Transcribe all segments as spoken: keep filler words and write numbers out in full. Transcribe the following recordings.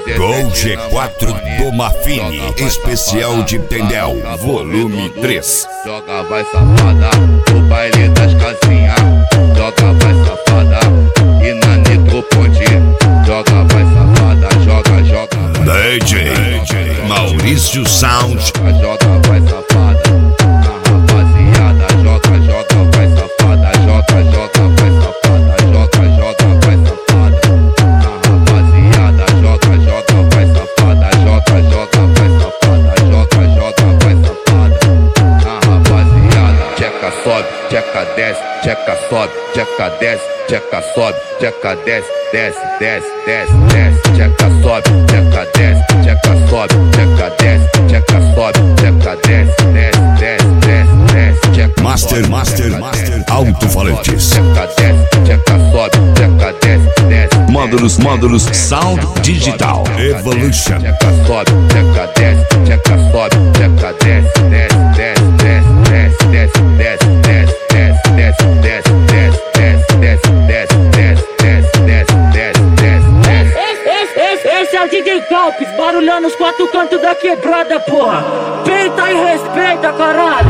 Gol G quatro do Mafini, especial de Tendel, volume três. Joga vai safada, o baile das casinhas. Joga vai safada, e na Nitro Ponte. Joga vai safada, joga, joga vai. D J Maurício Sound. Joga vai safada, na rapaziada. Joga, joga vai safada, joga, joga vai safada, joga, joga vai safada, na rapaziada. Joga, joga vai safada, joga, joga vai safada, joga, joga vai safada, na rapaziada. Tcheca sobe, tcheca desce, tcheca sobe, tcheca desce, tcheca sobe, tcheca desce, desce, desce, desce, desce. Tcheca sobe, tcheca desce, tcheca sobe, tcheca desce, tcheca sobe, tcheca desce, desce, desce, desce, desce. Tcheca Master, master, master, alto-falantes. Tcheca desce, tcheca sobe, tcheca desce, desce. Módulos, módulos, Sound Digital Evolution. Tcheca sobe, tcheca desce, tcheca sobe, tcheca desce, desce, desce, desce, desce, desce, desce, desce, desce, desce, desce, desce, desce, desce, desce, desce, desce, desce, desce. Esse, esse, esse é o D J Calpes, barulhando os quatro cantos da quebrada, porra. Peita e respeita, caralho.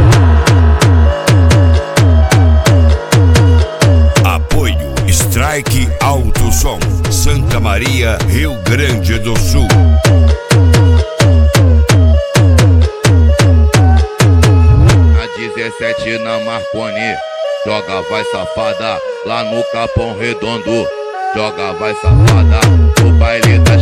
Apoio Strike Alto Som, Santa Maria, Rio Grande do Sul. Na dezessete na Marconi, joga vai safada, lá no Capão Redondo. Joga vai safada, o baile da